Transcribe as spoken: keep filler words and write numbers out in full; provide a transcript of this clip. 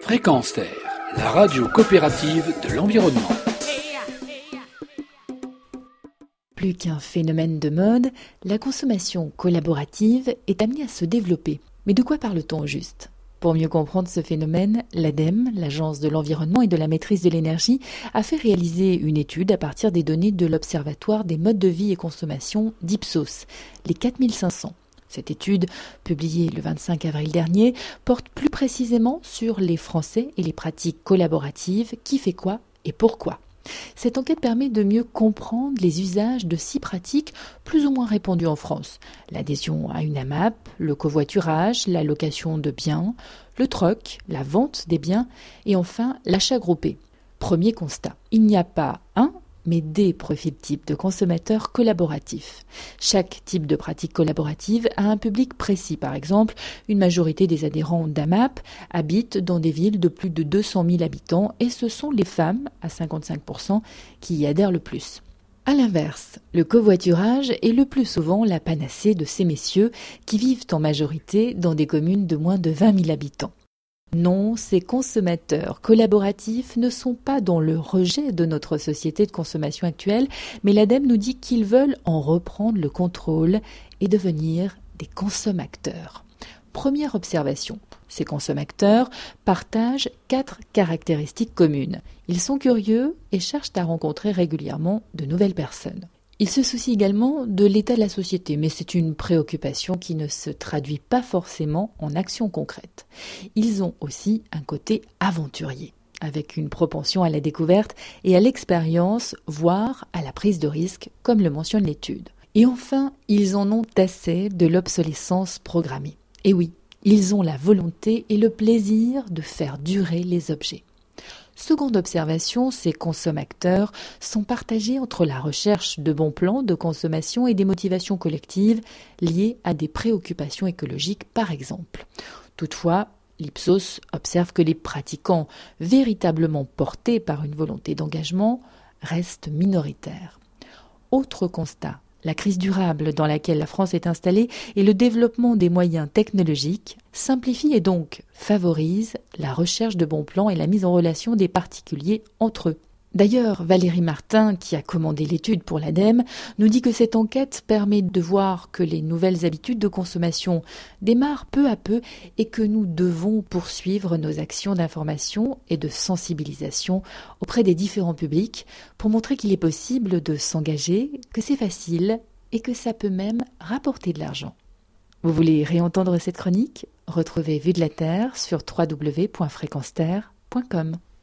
Fréquence Terre, la radio coopérative de l'environnement. Plus qu'un phénomène de mode, la consommation collaborative est amenée à se développer. Mais de quoi parle-t-on au juste ? Pour mieux comprendre ce phénomène, l'ADEME, l'Agence de l'environnement et de la maîtrise de l'énergie, a fait réaliser une étude à partir des données de l'Observatoire des modes de vie et consommation d'Ipsos, les quatre mille cinq cents. Cette étude, publiée le vingt-cinq avril dernier, porte plus précisément sur les Français et les pratiques collaboratives, qui fait quoi et pourquoi. Cette enquête permet de mieux comprendre les usages de six pratiques plus ou moins répandues en France. L'adhésion à une A M A P, le covoiturage, la location de biens, le troc, la vente des biens et enfin l'achat groupé. Premier constat, il n'y a pas un, mais des profils types de consommateurs collaboratifs. Chaque type de pratique collaborative a un public précis. Par exemple, une majorité des adhérents d'A M A P habitent dans des villes de plus de deux cent mille habitants et ce sont les femmes, à cinquante-cinq pour cent, qui y adhèrent le plus. À l'inverse, le covoiturage est le plus souvent la panacée de ces messieurs qui vivent en majorité dans des communes de moins de vingt mille habitants. Non, ces consommateurs collaboratifs ne sont pas dans le rejet de notre société de consommation actuelle, mais l'ADEME nous dit qu'ils veulent en reprendre le contrôle et devenir des consommateurs. Première observation, ces consommateurs partagent quatre caractéristiques communes. Ils sont curieux et cherchent à rencontrer régulièrement de nouvelles personnes. Ils se soucient également de l'état de la société, mais c'est une préoccupation qui ne se traduit pas forcément en actions concrètes. Ils ont aussi un côté aventurier, avec une propension à la découverte et à l'expérience, voire à la prise de risque, comme le mentionne l'étude. Et enfin, ils en ont assez de l'obsolescence programmée. Et oui, ils ont la volonté et le plaisir de faire durer les objets. Seconde observation, ces consommateurs sont partagés entre la recherche de bons plans de consommation et des motivations collectives liées à des préoccupations écologiques par exemple. Toutefois, l'Ipsos observe que les pratiquants véritablement portés par une volonté d'engagement restent minoritaires. Autre constat. La crise durable dans laquelle la France est installée et le développement des moyens technologiques simplifient et donc favorisent la recherche de bons plans et la mise en relation des particuliers entre eux. D'ailleurs, Valérie Martin, qui a commandé l'étude pour l'ADEME, nous dit que cette enquête permet de voir que les nouvelles habitudes de consommation démarrent peu à peu et que nous devons poursuivre nos actions d'information et de sensibilisation auprès des différents publics pour montrer qu'il est possible de s'engager, que c'est facile et que ça peut même rapporter de l'argent. Vous voulez réentendre cette chronique ? Retrouvez Vue de la Terre sur w w w point fréquence terre point com.